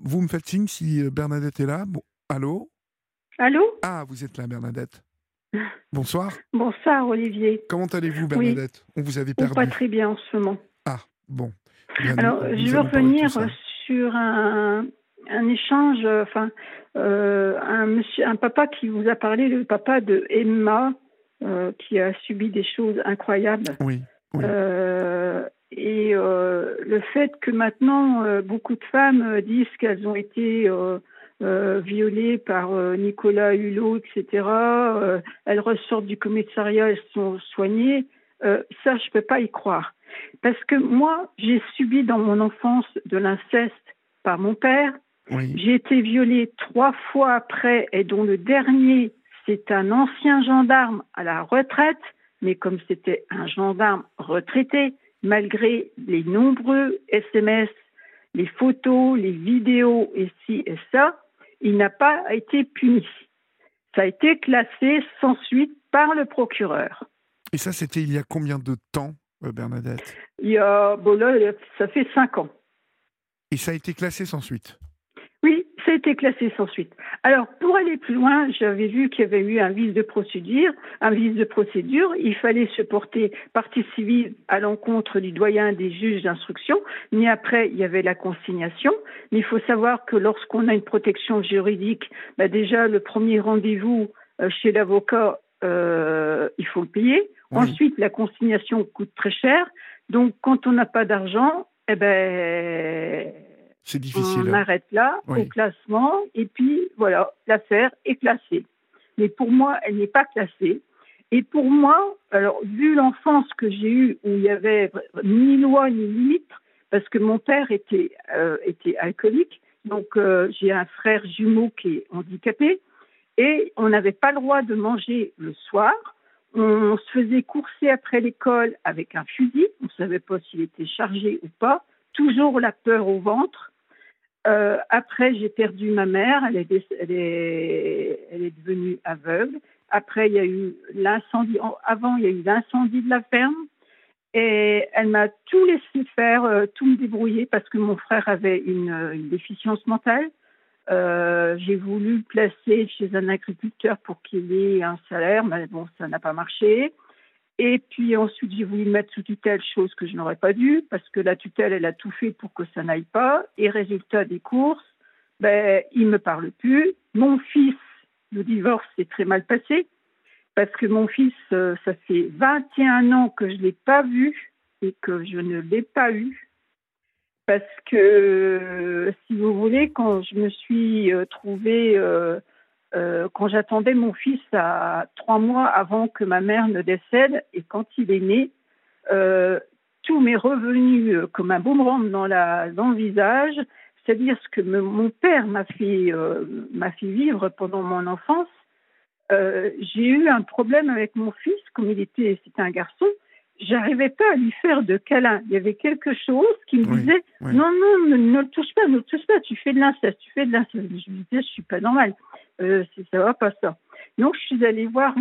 Vous me faites signe si Bernadette est là. Bon, allô? Allô? Ah, vous êtes là, Bernadette. Bonsoir. Bonsoir Olivier. Comment allez-vous, Oui, Bernadette? On vous avait ou pas perdu. très bien en ce moment. Ah, bon. Eh bien, Alors, je nous veux allons parler de tout revenir ça. sur un échange, un papa qui vous a parlé, le papa de Emma, qui a subi des choses incroyables. Oui, oui, Le fait que maintenant, beaucoup de femmes disent qu'elles ont été violées par Nicolas Hulot, etc. Elles ressortent du commissariat, elles sont soignées. Ça, je ne peux pas y croire. Parce que moi, j'ai subi dans mon enfance de l'inceste par mon père. oui. J'ai été violée 3 fois après, et dont le dernier, c'est un ancien gendarme à la retraite, mais comme c'était un gendarme retraité, malgré les nombreux SMS, les photos, les vidéos et ci et ça, il n'a pas été puni. Ça a été classé sans suite par le procureur. Et ça, c'était il y a combien de temps, Bernadette? Là, ça fait 5 ans. Et ça a été classé sans suite? Oui, ça a été classé sans suite. Alors, pour aller plus loin, j'avais vu qu'il y avait eu un vice de procédure. Il fallait se porter partie civile à l'encontre du doyen des juges d'instruction. Mais après, il y avait la consignation. Mais il faut savoir que lorsqu'on a une protection juridique, déjà, le premier rendez-vous chez l'avocat, il faut le payer. Oui, Ensuite, la consignation coûte très cher. Donc, quand on n'a pas d'argent, c'est difficile, on hein. arrête là, au Oui, classement, et puis voilà, l'affaire est classée. Mais pour moi, elle n'est pas classée. Et pour moi, alors, vu l'enfance que j'ai eue, où il n'y avait ni loi ni limite, parce que mon père était alcoolique, donc j'ai un frère jumeau qui est handicapé, et on n'avait pas le droit de manger le soir. On se faisait courser après l'école avec un fusil, on ne savait pas s'il était chargé ou pas, toujours la peur au ventre. Après, j'ai perdu ma mère, elle est devenue aveugle. Après, il y a eu l'incendie. Avant, il y a eu l'incendie de la ferme. Et elle m'a tout laissé faire, tout me débrouiller parce que mon frère avait une déficience mentale. J'ai voulu le placer chez un agriculteur pour qu'il ait un salaire, mais bon, ça n'a pas marché. Et puis ensuite, j'ai voulu le mettre sous tutelle, chose que je n'aurais pas dû, parce que la tutelle, elle a tout fait pour que ça n'aille pas. Et résultat des courses, il ne me parle plus. Mon fils, le divorce s'est très mal passé, parce que mon fils, ça fait 21 ans que je ne l'ai pas vu et que je ne l'ai pas eu. Parce que, si vous voulez, quand je me suis trouvée, quand j'attendais mon fils à 3 mois avant que ma mère ne décède, et quand il est né, euh, tout m'est revenu comme un boomerang dans le visage, c'est-à-dire ce que mon père m'a fait vivre pendant mon enfance. J'ai eu un problème avec mon fils, comme c'était un garçon, j'arrivais pas à lui faire de câlin. Il y avait quelque chose qui me oui, disait oui. non, non, ne le touche pas, ne le touche pas, tu fais de l'inceste, tu fais de l'inceste. Je me disais, je suis pas normale, ça va pas ça. Donc je suis allée voir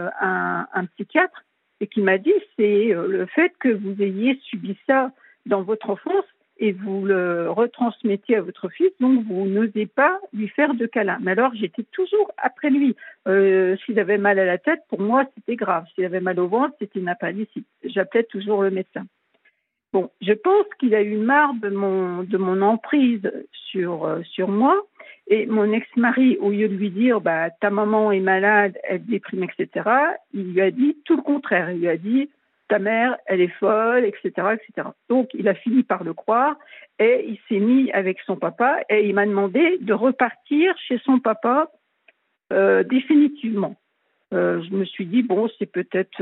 un psychiatre et qui m'a dit c'est le fait que vous ayez subi ça dans votre enfance et vous le retransmettez à votre fils, donc vous n'osez pas lui faire de câlin. Mais alors j'étais toujours après lui. S'il avait mal à la tête, pour moi, c'était grave. S'il avait mal au ventre, c'était une appendicite. J'appelais toujours le médecin. Bon, je pense qu'il a eu marre de mon emprise sur moi. Et mon ex-mari, au lieu de lui dire ta maman est malade, elle déprime, etc., il lui a dit tout le contraire. Il lui a dit ta mère, elle est folle, etc., etc. Donc, il a fini par le croire et il s'est mis avec son papa et il m'a demandé de repartir chez son papa définitivement. Je me suis dit, bon, c'est peut-être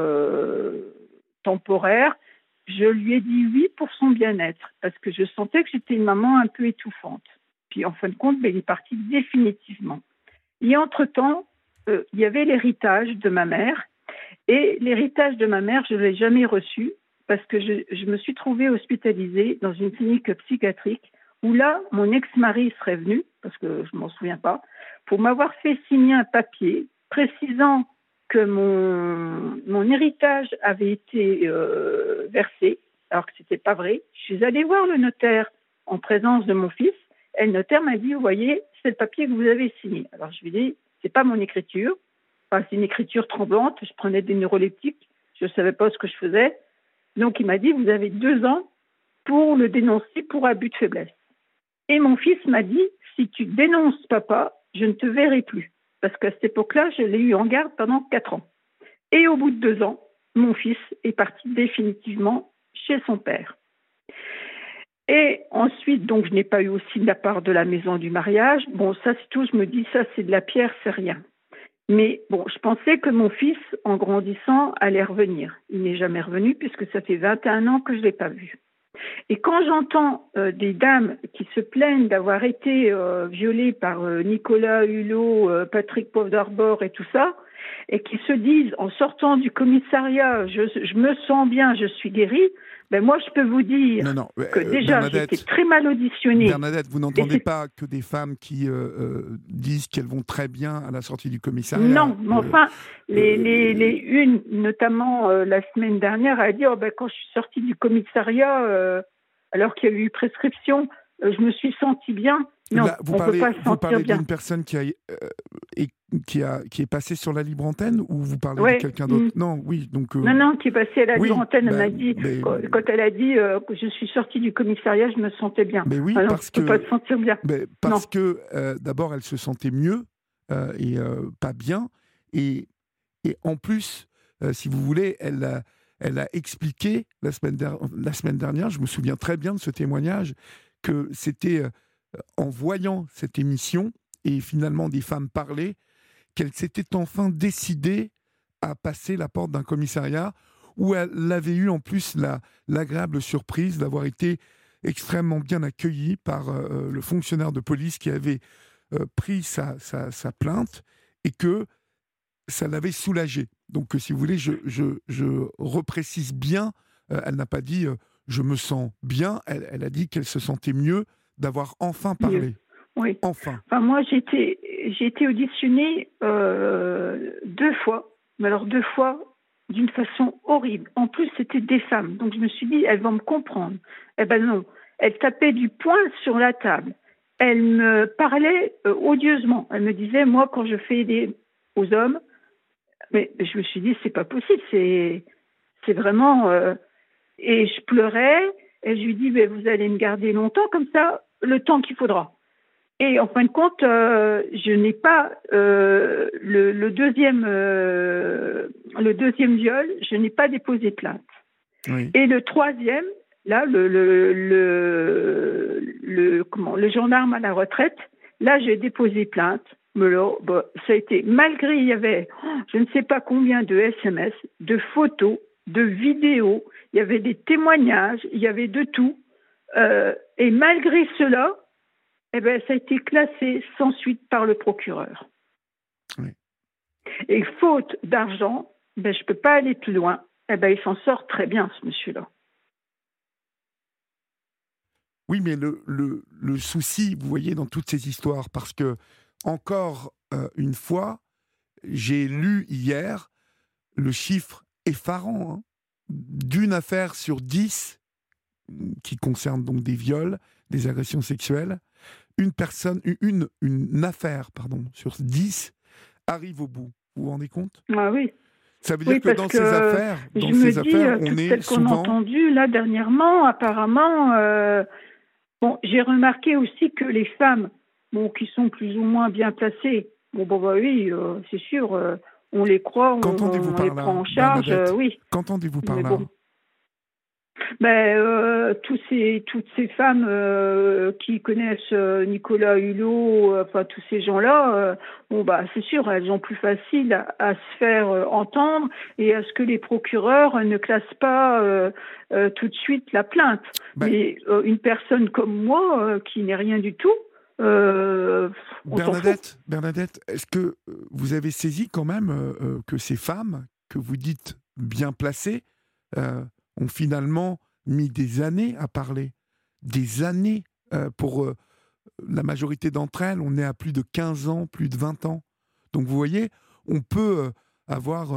temporaire. Je lui ai dit oui pour son bien-être, parce que je sentais que j'étais une maman un peu étouffante. Puis en fin de compte, il est parti définitivement. Et entre-temps, il y avait l'héritage de ma mère. Et l'héritage de ma mère, je ne l'ai jamais reçu, parce que je me suis trouvée hospitalisée dans une clinique psychiatrique, où là, mon ex-mari serait venu, parce que je ne m'en souviens pas, pour m'avoir fait signer un papier précisant que mon héritage avait été versé, alors que ce n'était pas vrai. Je suis allée voir le notaire en présence de mon fils, Et le notaire m'a dit, vous voyez, c'est le papier que vous avez signé. Alors je lui ai dit, c'est pas mon écriture. Enfin, c'est une écriture tremblante. Je prenais des neuroleptiques. Je ne savais pas ce que je faisais. Donc il m'a dit, vous avez 2 ans pour le dénoncer pour abus de faiblesse. Et mon fils m'a dit, si tu dénonces papa, je ne te verrai plus. Parce qu'à cette époque-là, je l'ai eu en garde pendant 4 ans. Et au bout de 2 ans, mon fils est parti définitivement chez son père. Et ensuite, donc, je n'ai pas eu aussi de la part de la maison du mariage. Bon, ça, c'est tout. Je me dis, ça, c'est de la pierre, c'est rien. Mais bon, je pensais que mon fils, en grandissant, allait revenir. Il n'est jamais revenu puisque ça fait 21 ans que je ne l'ai pas vu. Et quand j'entends des dames qui se plaignent d'avoir été violées par Nicolas Hulot, Patrick Poivre d'Arvor et tout ça, et qui se disent en sortant du commissariat, je me sens bien, je suis guérie, ben moi je peux vous dire que déjà j'étais très mal auditionnée. Bernadette, vous n'entendez pas que des femmes qui disent qu'elles vont très bien à la sortie du commissariat? Non, mais enfin, les unes, notamment la semaine dernière, a dit quand je suis sortie du commissariat, alors qu'il y a eu prescription, je me suis sentie bien. Non, là, on ne peut pas se sentir bien. Vous parlez d'une personne qui est passée sur la libre antenne, ou vous parlez de quelqu'un d'autre? Non, oui, donc... Non, qui est passée à la libre antenne, elle m'a dit, quand elle a dit que je suis sortie du commissariat, je me sentais bien. Mais oui, alors, parce que... peux pas se sentir bien. Parce que, d'abord, elle se sentait mieux, et pas bien, et en plus, si vous voulez, elle a expliqué la semaine dernière, je me souviens très bien de ce témoignage, que c'était en voyant cette émission, et finalement des femmes parlaient, qu'elle s'était enfin décidée à passer la porte d'un commissariat où elle avait eu en plus l'agréable surprise d'avoir été extrêmement bien accueillie par le fonctionnaire de police qui avait pris sa plainte, et que ça l'avait soulagée. Donc, si vous voulez, je reprécise bien, elle n'a pas dit je me sens bien, elle a dit qu'elle se sentait mieux d'avoir enfin parlé. Oui. Enfin. Enfin, moi, j'ai été auditionnée 2 fois, mais alors 2 fois d'une façon horrible. En plus, c'était des femmes. Donc, je me suis dit, elles vont me comprendre. Eh ben non. Elles tapaient du poing sur la table. Elles me parlaient odieusement. Elles me disaient, moi, quand je fais aider aux hommes, mais je me suis dit, c'est pas possible. C'est vraiment... Et je pleurais, et je lui dis, vous allez me garder longtemps, comme ça, le temps qu'il faudra. Et en fin de compte, je n'ai pas le deuxième viol, je n'ai pas déposé plainte. Oui. Et le troisième, là, le gendarme à la retraite, là, j'ai déposé plainte. Mais là, ça a été, malgré, il y avait je ne sais pas combien de SMS, de photos, de vidéos, il y avait des témoignages, il y avait de tout. Et malgré cela, ça a été classé sans suite par le procureur. Oui. Et faute d'argent, je ne peux pas aller plus loin. Il s'en sort très bien, ce monsieur-là. Oui, mais le souci, vous voyez, dans toutes ces histoires, parce que, encore une fois, j'ai lu hier le chiffre effarant d'une affaire sur 10 qui concerne donc des viols, des agressions sexuelles. Une affaire sur 10 arrive au bout. Vous vous rendez compte? Ah oui. Ça veut dire que dans ces affaires, on est souvent... qu'on a entendu là dernièrement, apparemment... j'ai remarqué aussi que les femmes, qui sont plus ou moins bien placées, oui, c'est sûr, on les croit, on les prend en charge, oui. Qu'entendez-vous par là? Toutes ces femmes qui connaissent Nicolas Hulot, tous ces gens-là, c'est sûr, elles ont plus facile à se faire entendre et à ce que les procureurs ne classent pas tout de suite la plainte. Mais une personne comme moi, qui n'est rien du tout, Bernadette, est-ce que vous avez saisi quand même que ces femmes que vous dites bien placées ont finalement mis des années à parler, des années pour la majorité d'entre elles, on est à plus de 15 ans, plus de 20 ans. Donc vous voyez, on peut avoir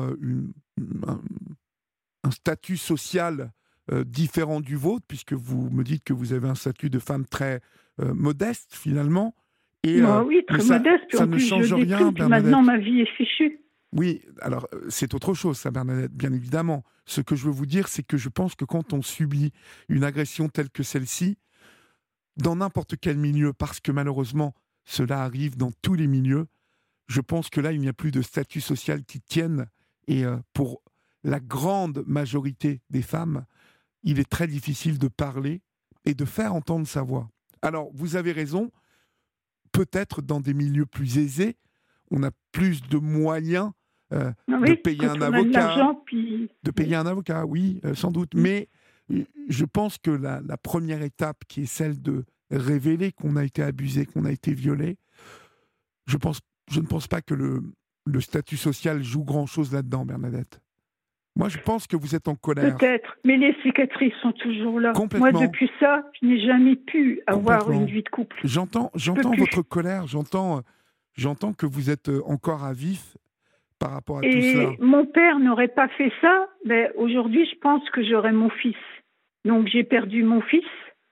un statut social différent du vôtre, puisque vous me dites que vous avez un statut de femme très modeste finalement. Et, oui, très modeste. Puis ça en ne plus, change je rien, déprime, puis Bernadette. maintenant, ma vie est fichue. Oui, alors c'est autre chose, ça, Bernadette, bien évidemment. Ce que je veux vous dire, c'est que je pense que quand on subit une agression telle que celle-ci, dans n'importe quel milieu, parce que malheureusement, cela arrive dans tous les milieux, je pense que là, il n'y a plus de statut social qui tienne. Et pour la grande majorité des femmes, il est très difficile de parler et de faire entendre sa voix. Alors, vous avez raison, peut-être dans des milieux plus aisés, on a plus de moyens de payer quand un on a de avocat, l'argent, puis... oui, sans doute. Mais je pense que la première étape, qui est celle de révéler qu'on a été abusé, qu'on a été violé, je ne pense pas que le statut social joue grand-chose là-dedans, Bernadette. Moi, je pense que vous êtes en colère. Peut-être, mais les cicatrices sont toujours là. Complètement. Moi, depuis ça, je n'ai jamais pu avoir Complètement. une vie de couple. J'entends votre colère, j'entends que vous êtes encore à vif par rapport à tout cela. Et mon père n'aurait pas fait ça, mais aujourd'hui, je pense que j'aurais mon fils. Donc, j'ai perdu mon fils.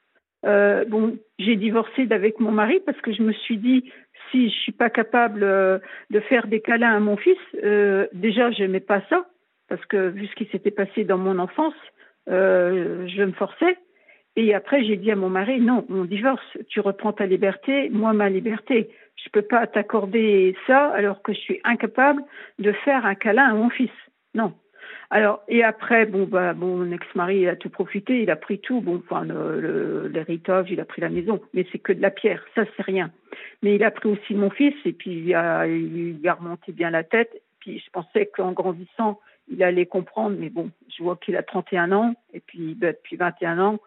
J'ai divorcé d'avec mon mari parce que je me suis dit, si je suis pas capable de faire des câlins à mon fils, déjà, j'aimais pas ça, parce que vu ce qui s'était passé dans mon enfance, je me forçais. Et après, j'ai dit à mon mari, non, on divorce, tu reprends ta liberté, moi ma liberté. Je peux pas t'accorder ça alors que je suis incapable de faire un câlin à mon fils. Non. Alors, et après, mon ex-mari a tout profité, il a pris tout, l'héritage, il a pris la maison, mais c'est que de la pierre, ça c'est rien. Mais il a pris aussi mon fils, et puis il a remonté bien la tête, puis je pensais qu'en grandissant, il allait comprendre, mais bon, je vois qu'il a 31 ans, et puis depuis 21 ans,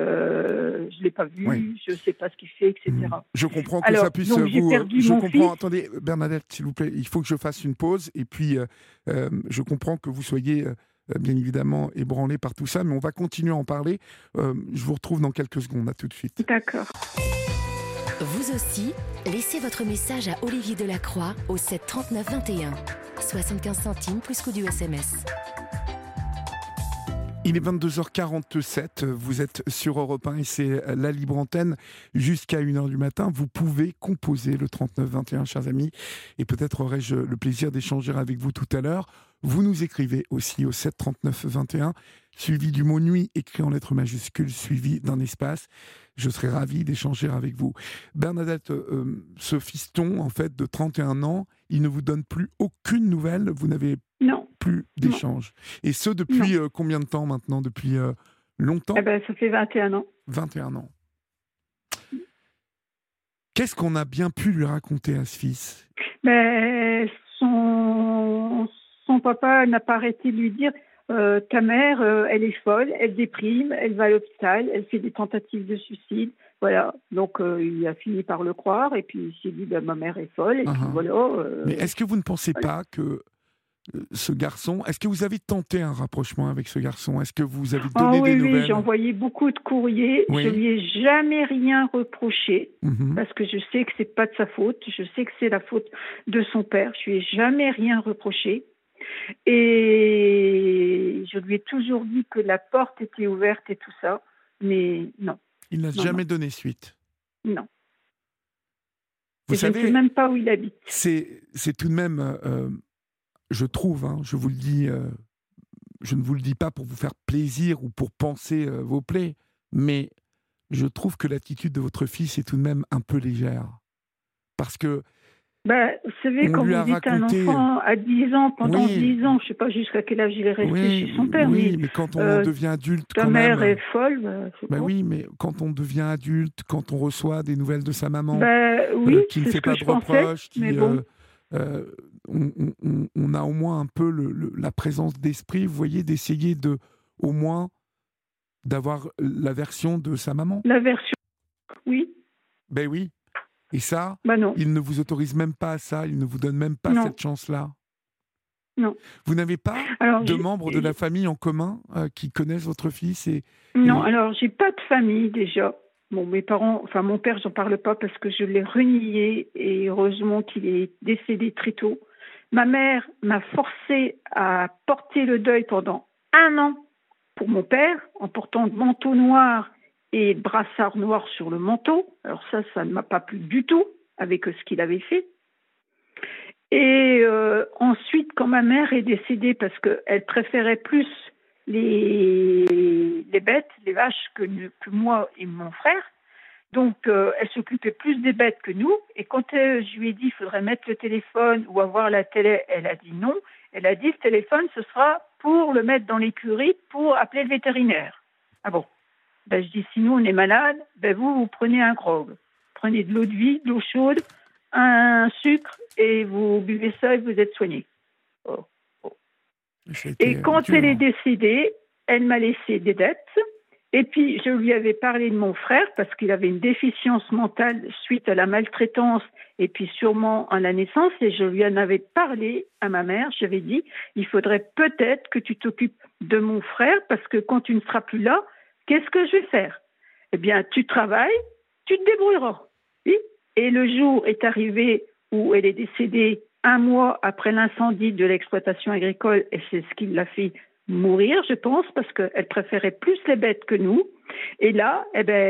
je l'ai pas vu, oui. Je sais pas ce qu'il fait, etc. Je comprends que ça puisse Attendez, Bernadette, s'il vous plaît, il faut que je fasse une pause, et puis je comprends que vous soyez bien évidemment ébranlé par tout ça, mais on va continuer à en parler. Je vous retrouve dans quelques secondes. À tout de suite. D'accord. Vous aussi, laissez votre message à Olivier Delacroix au 7 39 21. 75 centimes plus coût du SMS. Il est 22h47, vous êtes sur Europe 1 et c'est la libre antenne jusqu'à 1h du matin. Vous pouvez composer le 3921, chers amis, et peut-être aurai-je le plaisir d'échanger avec vous tout à l'heure. Vous nous écrivez aussi au 7 39 21, suivi du mot nuit écrit en lettres majuscules, suivi d'un espace. Je serai ravi d'échanger avec vous. Bernadette, ce fiston, en fait, de 31 ans, il ne vous donne plus aucune nouvelle, vous n'avez plus d'échange. Et ce, depuis combien de temps maintenant? Depuis longtemps? Ça fait 21 ans. 21 ans. Qu'est-ce qu'on a bien pu lui raconter à ce fils? Son papa n'a pas arrêté de lui dire ta mère, elle est folle, elle déprime, elle va à l'hôpital, elle fait des tentatives de suicide. Voilà, donc il a fini par le croire et puis il s'est dit ma mère est folle et puis voilà. Mais est-ce que vous ne pensez pas que ce garçon, est-ce que vous avez tenté un rapprochement avec ce garçon? Est-ce que vous avez donné des nouvelles? Oui, j'ai envoyé beaucoup de courriers. Oui. Je lui ai jamais rien reproché parce que je sais que c'est pas de sa faute. Je sais que c'est la faute de son père. Je lui ai jamais rien reproché. Et je lui ai toujours dit que la porte était ouverte et tout ça, mais non. Il n'a jamais donné suite. Non. Vous savez, je ne sais même pas où il habite. C'est tout de même, je trouve, je vous le dis, je ne vous le dis pas pour vous faire plaisir ou pour panser vos plaies, mais je trouve que l'attitude de votre fils est tout de même un peu légère. Parce que vous savez, quand vous dites un enfant à 10 ans, pendant 10 ans, je ne sais pas jusqu'à quel âge il est resté chez son père. Oui, mais quand on devient adulte, ta mère est folle. Oui, mais quand on devient adulte, quand on reçoit des nouvelles de sa maman, qui ne fait pas de reproches, on a au moins un peu la présence d'esprit, vous voyez, d'essayer au moins d'avoir la version de sa maman. La version, oui. Ben oui. Et ça, non. Il ne vous autorise même pas à ça, il ne vous donne même pas cette chance-là. Non. Vous n'avez pas de membres de la famille en commun qui connaissent votre fils Non, alors j'ai pas de famille déjà. Bon, mes parents, mon père, j'en parle pas parce que je l'ai renié et heureusement qu'il est décédé très tôt. Ma mère m'a forcé à porter le deuil pendant 1 an pour mon père en portant de manteau noir et brassard noir sur le manteau. Alors ça ne m'a pas plu du tout avec ce qu'il avait fait. Et ensuite, quand ma mère est décédée, parce qu'elle préférait plus les bêtes, les vaches, que moi et mon frère, donc elle s'occupait plus des bêtes que nous. Et quand je lui ai dit qu'il faudrait mettre le téléphone ou avoir la télé, elle a dit non. Elle a dit le téléphone, ce sera pour le mettre dans l'écurie pour appeler le vétérinaire. Ah bon. Ben, je dis, sinon on est malade, ben vous prenez un grog. Prenez de l'eau de vie, de l'eau chaude, un sucre, et vous buvez ça et vous êtes soigné. Oh. Et quand elle est décédée, elle m'a laissé des dettes. Et puis, je lui avais parlé de mon frère parce qu'il avait une déficience mentale suite à la maltraitance et puis sûrement à la naissance. Et je lui en avais parlé à ma mère. J'avais dit, il faudrait peut-être que tu t'occupes de mon frère parce que quand tu ne seras plus là, qu'est-ce que je vais faire? Eh bien, tu travailles, tu te débrouilleras. Oui. Et le jour est arrivé où elle est décédée 1 mois après l'incendie de l'exploitation agricole et c'est ce qui l'a fait mourir, je pense, parce qu'elle préférait plus les bêtes que nous. Et là,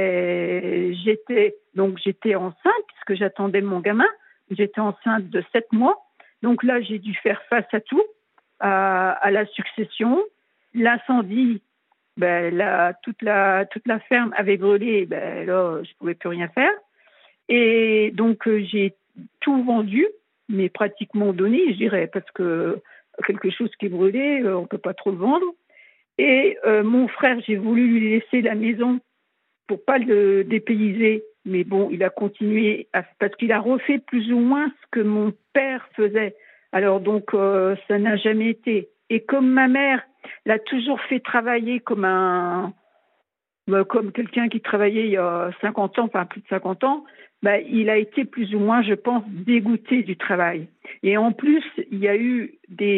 j'étais enceinte, puisque j'attendais mon gamin. J'étais enceinte de 7 mois. Donc là, j'ai dû faire face à tout, à la succession. L'incendie, toute la ferme avait brûlé. Là, je ne pouvais plus rien faire. Et donc, j'ai tout vendu, mais pratiquement donné, je dirais, parce que quelque chose qui est brûlé, on ne peut pas trop le vendre. Et mon frère, j'ai voulu lui laisser la maison pour pas le dépayser, mais bon, il a continué parce qu'il a refait plus ou moins ce que mon père faisait. Alors donc, ça n'a jamais été. Et comme ma mère l'a toujours fait travailler comme quelqu'un qui travaillait il y a 50 ans, enfin plus de 50 ans, il a été plus ou moins, je pense, dégoûté du travail. Et en plus, il y a eu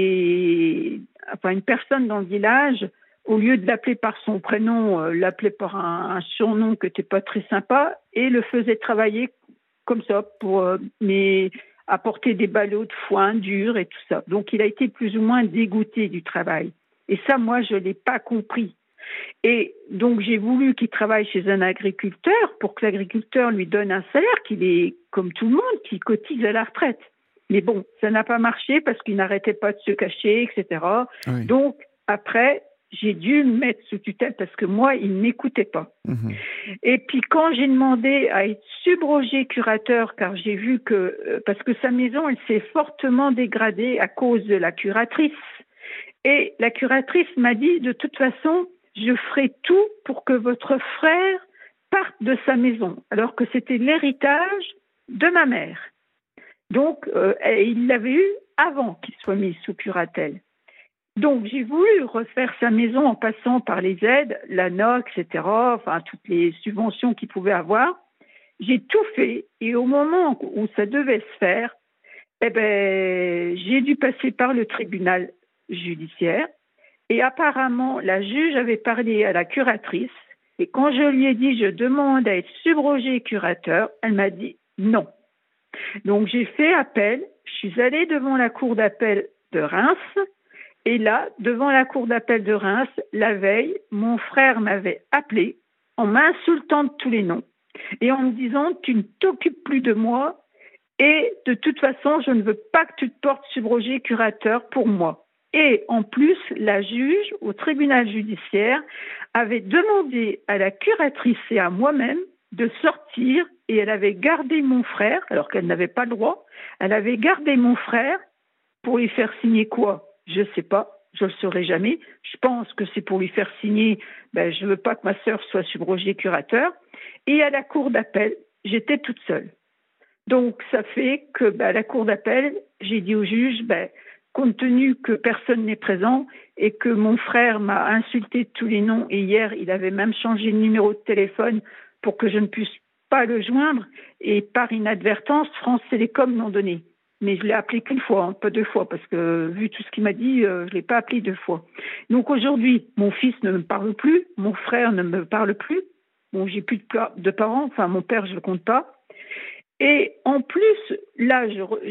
une personne dans le village, au lieu de l'appeler par son prénom, l'appelait par un surnom qui n'était pas très sympa et le faisait travailler comme ça pour apporter des ballots de foin dur et tout ça. Donc, il a été plus ou moins dégoûté du travail. Et ça, moi, je ne l'ai pas compris. Et donc, j'ai voulu qu'il travaille chez un agriculteur pour que l'agriculteur lui donne un salaire, qu'il est, comme tout le monde, qui cotise à la retraite. Mais bon, ça n'a pas marché parce qu'il n'arrêtait pas de se cacher, etc. Oui. Donc, après, j'ai dû me mettre sous tutelle parce que moi, il ne m'écoutait pas. Mmh. Et puis, quand j'ai demandé à être subrogé curateur, car j'ai vu parce que sa maison, elle s'est fortement dégradée à cause de la curatrice. Et la curatrice m'a dit, de toute façon, je ferai tout pour que votre frère parte de sa maison, alors que c'était l'héritage de ma mère. Donc, il l'avait eu avant qu'il soit mis sous curatelle. Donc, j'ai voulu refaire sa maison en passant par les aides, l'ANA, etc., enfin, toutes les subventions qu'il pouvait avoir. J'ai tout fait et au moment où ça devait se faire, j'ai dû passer par le tribunal judiciaire. Et apparemment, la juge avait parlé à la curatrice. Et quand je lui ai dit « je demande à être subrogé curateur », elle m'a dit « non ». Donc, j'ai fait appel. Je suis allée devant la cour d'appel de Reims. Et là, devant la cour d'appel de Reims, la veille, mon frère m'avait appelé en m'insultant de tous les noms et en me disant « tu ne t'occupes plus de moi et de toute façon, je ne veux pas que tu te portes subrogé curateur pour moi ». Et en plus, la juge, au tribunal judiciaire, avait demandé à la curatrice et à moi-même de sortir et elle avait gardé mon frère, alors qu'elle n'avait pas le droit, elle avait gardé mon frère pour lui faire signer quoi? Je ne sais pas, je ne le saurai jamais. Je pense que c'est pour lui faire signer, je ne veux pas que ma sœur soit subrogée curateur. Et à la cour d'appel, j'étais toute seule. Donc, ça fait que à la cour d'appel, j'ai dit au juge, compte tenu que personne n'est présent et que mon frère m'a insulté de tous les noms et hier, il avait même changé de numéro de téléphone pour que je ne puisse pas le joindre et par inadvertance, France Télécom m'ont donné. Mais je l'ai appelé qu'une fois, pas 2 fois, parce que vu tout ce qu'il m'a dit, je ne l'ai pas appelé 2 fois. Donc aujourd'hui, mon fils ne me parle plus, mon frère ne me parle plus. Bon, j'ai plus de parents, enfin mon père, je ne le compte pas. Et en plus, là,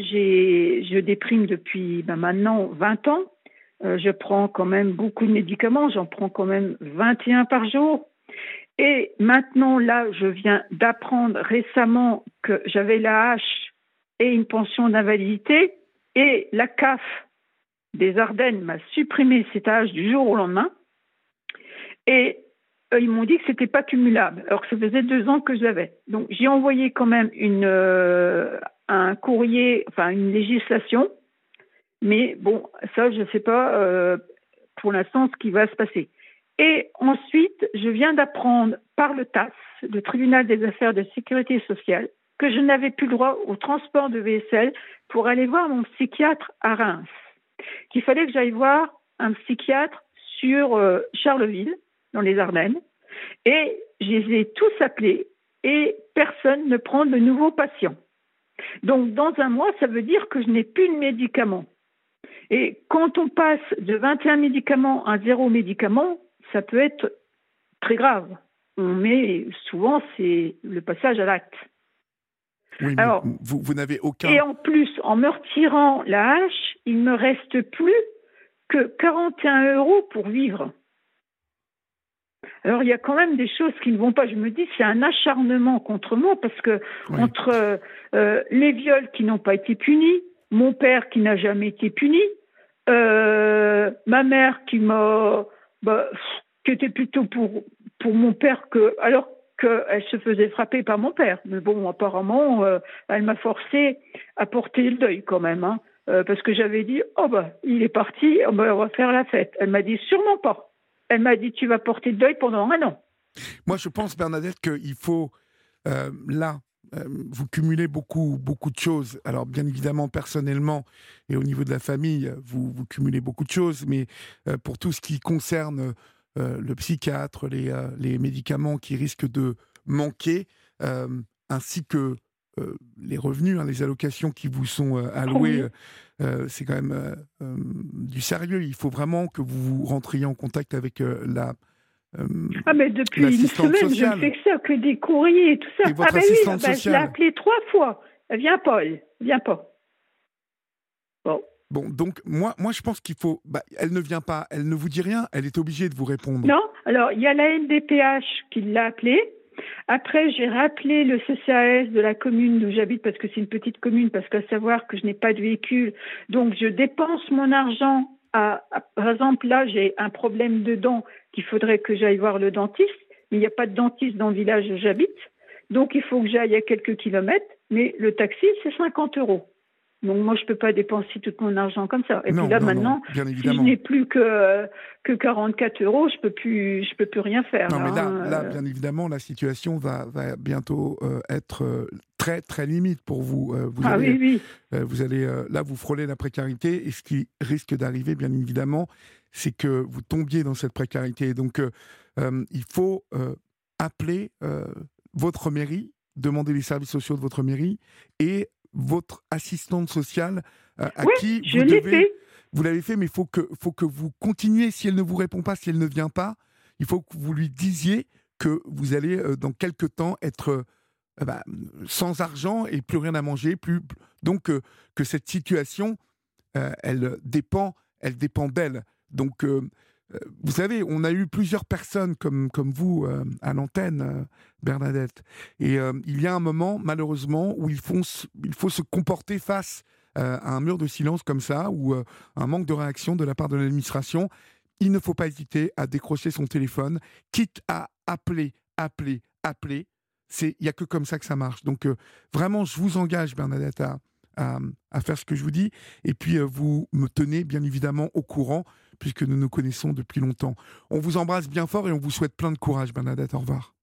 je déprime depuis maintenant 20 ans. Je prends quand même beaucoup de médicaments, j'en prends quand même 21 par jour. Et maintenant, là, je viens d'apprendre récemment que j'avais la hache et une pension d'invalidité, et la CAF des Ardennes m'a supprimé cette hache du jour au lendemain. Et ils m'ont dit que c'était pas cumulable, alors que ça faisait 2 ans que je l'avais. Donc j'ai envoyé quand même un courrier, enfin une législation, mais bon, ça je sais pas pour l'instant ce qui va se passer. Et ensuite, je viens d'apprendre par le TAS, le Tribunal des affaires de sécurité sociale, que je n'avais plus le droit au transport de VSL pour aller voir mon psychiatre à Reims. Qu'il fallait que j'aille voir un psychiatre sur Charleville, dans les Ardennes, et je les ai tous appelés et personne ne prend de nouveaux patients. Donc, dans un mois, ça veut dire que je n'ai plus de médicaments. Et quand on passe de 21 médicaments à 0 médicaments, ça peut être très grave. Souvent, c'est le passage à l'acte. Oui, mais alors, vous n'avez aucun... Et en plus, en me retirant la hache, il ne me reste plus que 41 € pour vivre. Alors, il y a quand même des choses qui ne vont pas. Je me dis, c'est un acharnement contre moi parce que entre les viols qui n'ont pas été punis, mon père qui n'a jamais été puni, ma mère qui était plutôt pour mon père alors qu'elle se faisait frapper par mon père. Mais bon, apparemment, elle m'a forcé à porter le deuil quand même, hein, parce que j'avais dit, il est parti, on va faire la fête. Elle m'a dit, sûrement pas. Elle m'a dit, tu vas porter le deuil pendant 1 an. Moi, je pense, Bernadette, qu'il faut, vous cumulez beaucoup de choses. Alors, bien évidemment, personnellement et au niveau de la famille, vous cumulez beaucoup de choses, mais pour tout ce qui concerne le psychiatre, les médicaments qui risquent de manquer, ainsi que les revenus, les allocations qui vous sont allouées, c'est quand même du sérieux. Il faut vraiment que vous rentriez en contact avec mais depuis une semaine, sociale. Je ne fais que ça, que des courriers et tout ça. Et votre assistante sociale. Je l'ai appelée 3 fois. Elle vient pas, elle vient pas. Bon, donc moi je pense qu'il faut... elle ne vient pas, elle ne vous dit rien, elle est obligée de vous répondre. Non, alors il y a la NDPH qui l'a appelée. Après, j'ai rappelé le CCAS de la commune où j'habite, parce que c'est une petite commune, parce qu'à savoir que je n'ai pas de véhicule. Donc, je dépense mon argent par exemple, là, j'ai un problème de dents qu'il faudrait que j'aille voir le dentiste, mais il n'y a pas de dentiste dans le village où j'habite. Donc, il faut que j'aille à quelques kilomètres, mais le taxi, c'est 50 €. Donc, moi, je ne peux pas dépenser tout mon argent comme ça. Et puis là, maintenant, si je n'ai plus que 44 €, je peux plus rien faire. Non, mais là, bien évidemment, la situation va bientôt être très, très limite pour vous. Vous allez, là, vous frôlez la précarité. Et ce qui risque d'arriver, bien évidemment, c'est que vous tombiez dans cette précarité. Donc, il faut appeler votre mairie, demander les services sociaux de votre mairie et votre assistante sociale qui vous devez... Vous l'avez fait, mais il faut que vous continuiez. Si elle ne vous répond pas, si elle ne vient pas, il faut que vous lui disiez que vous allez, dans quelques temps, être sans argent et plus rien à manger. Donc, que cette situation, elle dépend d'elle. Donc, vous savez, on a eu plusieurs personnes comme vous à l'antenne, Bernadette. Et il y a un moment, malheureusement, où il faut se comporter face à un mur de silence comme ça, ou un manque de réaction de la part de l'administration. Il ne faut pas hésiter à décrocher son téléphone, quitte à appeler. Il n'y a que comme ça que ça marche. Donc, vraiment, je vous engage, Bernadette, à faire ce que je vous dis. Et puis, vous me tenez, bien évidemment, au courant, puisque nous nous connaissons depuis longtemps. On vous embrasse bien fort et on vous souhaite plein de courage, Bernadette. Au revoir.